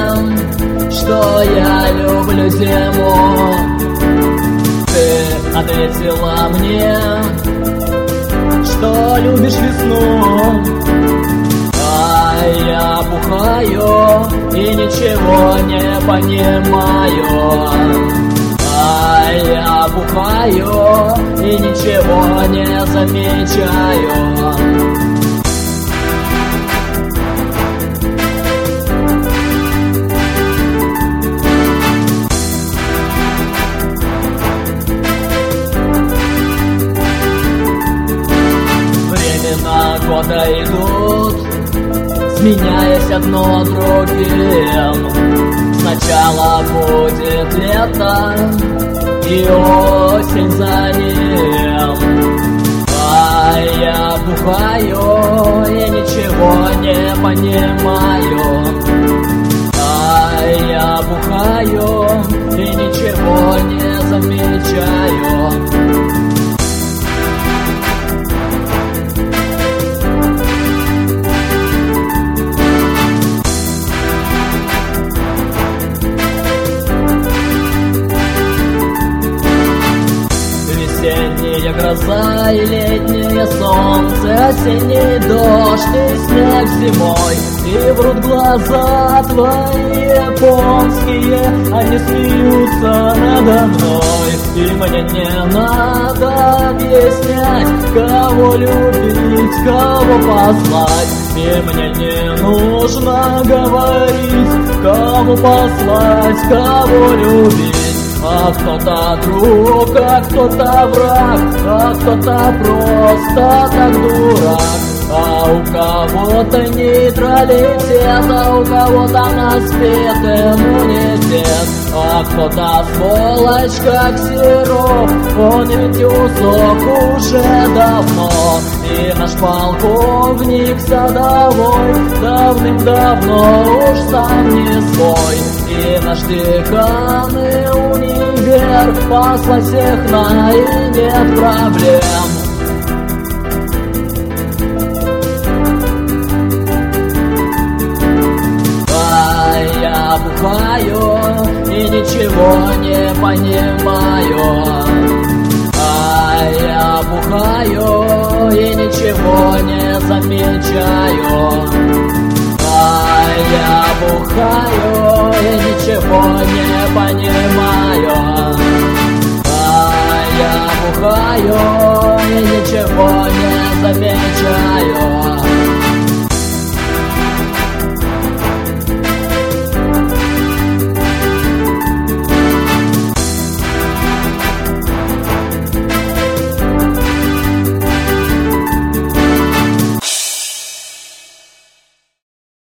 что я люблю зиму. Ты ответила мне, что любишь весну. А я бухаю и ничего не понимаю. А я бухаю и ничего не замечаю. Времена года идут, сменяясь одно другим. Сначала будет лето и осень за ним. А я бухаю и ничего не понимаю. А я бухаю и ничего не замечаю. Весенняя гроза и летнее солнце, осенний дождь и снег зимой. И врут глаза твои японские, они смеются надо мной. И мне не надо объяснять, кого любить, кого послать. И мне не нужно говорить, кого послать, кого любить. А кто-то друг, а кто-то враг, а кто-то просто так дурак. А у кого-то нейтралитет, а у кого-то наспет иммунитет. А кто-то сволочь, как сироп, он ведь усох уже давно. И наш полковник садовой давным-давно уж сам не свой. И наш декан и универ послать всех на, и нет проблем. А я бухаю и ничего не понимаю. А я бухаю и ничего не замечаю. А я бухаю и ничего не понимаю. А я бухаю и ничего не замечаю.